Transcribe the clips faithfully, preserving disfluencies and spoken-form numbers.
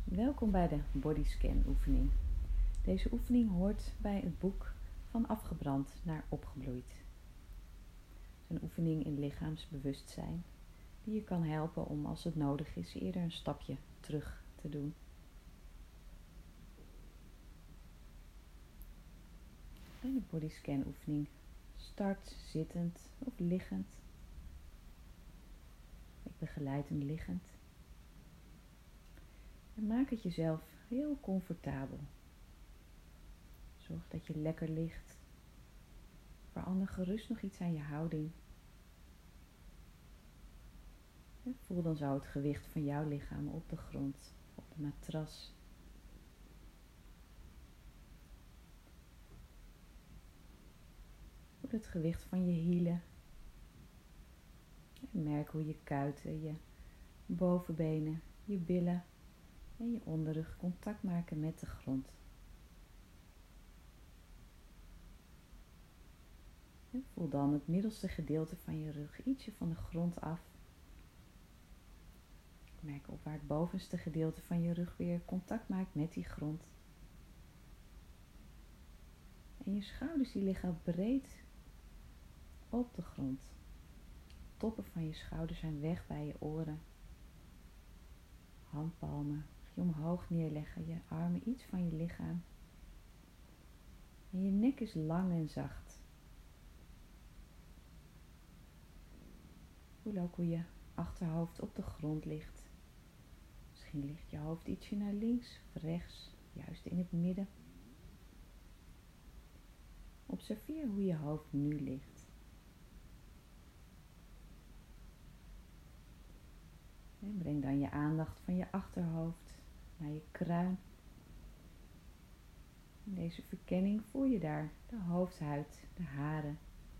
Welkom bij de bodyscan oefening. Deze oefening hoort bij het boek Van afgebrand naar opgebloeid. Het is een oefening in lichaamsbewustzijn die je kan helpen om, als het nodig is, eerder een stapje terug te doen. En de bodyscan oefening start zittend of liggend. Ik begeleid hem liggend. En maak het jezelf heel comfortabel. Zorg dat je lekker ligt. Verander gerust nog iets aan je houding. En voel dan zo het gewicht van jouw lichaam op de grond, op de matras. Voel het gewicht van je hielen. En merk hoe je kuiten, je bovenbenen, je billen en je onderrug contact maken met de grond. En voel dan het middelste gedeelte van je rug ietsje van de grond af. Merk op waar het bovenste gedeelte van je rug weer contact maakt met die grond. En je schouders die liggen breed op de grond. De toppen van je schouders zijn weg bij je oren. Handpalmen je omhoog neerleggen, je armen iets van je lichaam. En je nek is lang en zacht. Voel ook hoe je achterhoofd op de grond ligt. Misschien ligt je hoofd ietsje naar links of rechts, juist in het midden. Observeer hoe je hoofd nu ligt. En breng dan je aandacht van je achterhoofd naar je kruin. In deze verkenning voel je daar de hoofdhuid, de haren.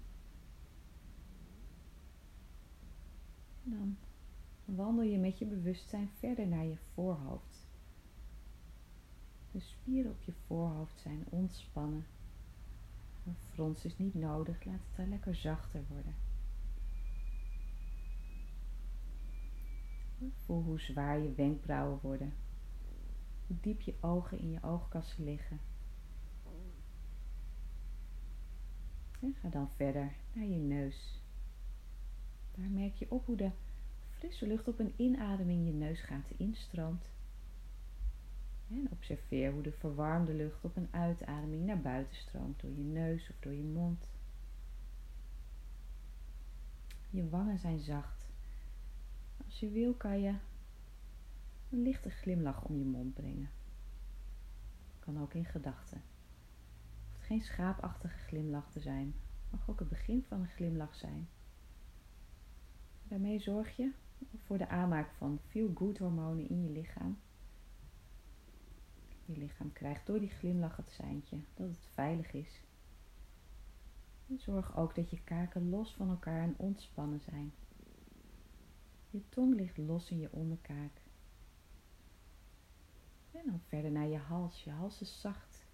En dan wandel je met je bewustzijn verder naar je voorhoofd. De spieren op je voorhoofd zijn ontspannen. Een frons is niet nodig, laat het daar lekker zachter worden. Voel hoe zwaar je wenkbrauwen worden. Hoe diep je ogen in je oogkassen liggen. En ga dan verder naar je neus. Daar merk je op hoe de frisse lucht op een inademing je neusgaten instroomt. En observeer hoe de verwarmde lucht op een uitademing naar buiten stroomt door je neus of door je mond. Je wangen zijn zacht. Als je wil kan je een lichte glimlach om je mond brengen. Kan ook in gedachten. Het hoeft geen schaapachtige glimlach te zijn. Het mag ook het begin van een glimlach zijn. Daarmee zorg je voor de aanmaak van feel-good hormonen in je lichaam. Je lichaam krijgt door die glimlach het seintje dat het veilig is. En zorg ook dat je kaken los van elkaar en ontspannen zijn. Je tong ligt los in je onderkaak. En dan verder naar je hals. Je hals is zacht.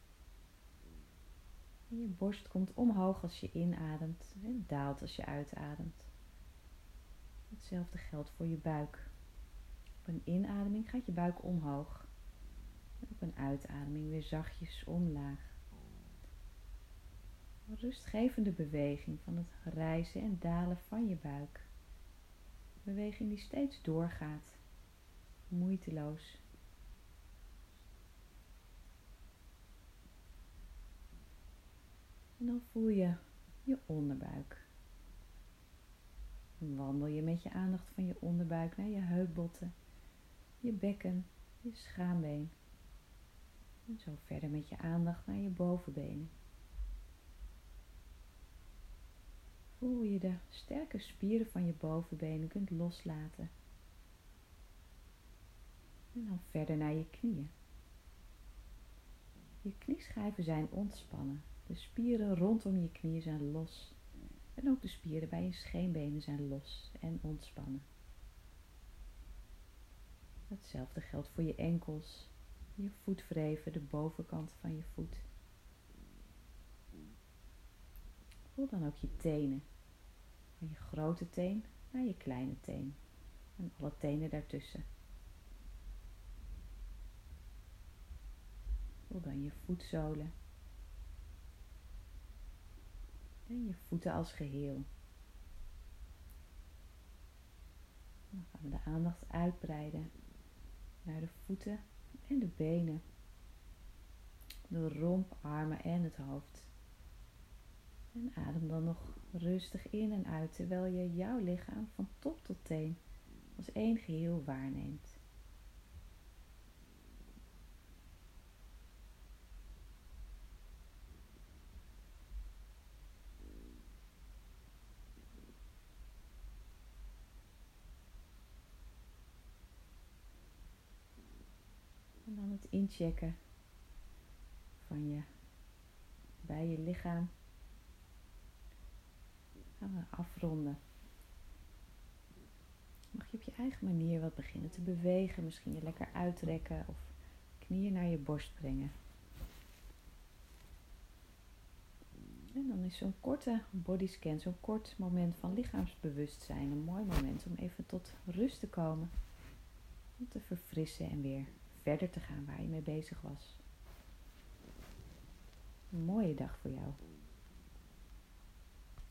En je borst komt omhoog als je inademt en daalt als je uitademt. Hetzelfde geldt voor je buik. Op een inademing gaat je buik omhoog. En op een uitademing weer zachtjes omlaag. Een rustgevende beweging van het rijzen en dalen van je buik. Een beweging die steeds doorgaat. Moeiteloos. En dan voel je je onderbuik. Dan wandel je met je aandacht van je onderbuik naar je heupbotten, je bekken, je schaambeen. En zo verder met je aandacht naar je bovenbenen. Voel hoe je de sterke spieren van je bovenbenen kunt loslaten. En dan verder naar je knieën. Je knieschijven zijn ontspannen. De spieren rondom je knieën zijn los. En ook de spieren bij je scheenbenen zijn los en ontspannen. Hetzelfde geldt voor je enkels, je voetwreven, de bovenkant van je voet. Voel dan ook je tenen. Van je grote teen naar je kleine teen. En alle tenen daartussen. Voel dan je voetzolen. En je voeten als geheel. Dan gaan we de aandacht uitbreiden naar de voeten en de benen. De romp, armen en het hoofd. En adem dan nog rustig in en uit terwijl je jouw lichaam van top tot teen als één geheel waarneemt. En dan het inchecken van je bij je lichaam. Gaan we afronden. Mag je op je eigen manier wat beginnen te bewegen. Misschien je lekker uitrekken of knieën naar je borst brengen. En dan is zo'n korte bodyscan, zo'n kort moment van lichaamsbewustzijn een mooi moment om even tot rust te komen. Om te verfrissen en weer verder te gaan waar je mee bezig was. Een mooie dag voor jou.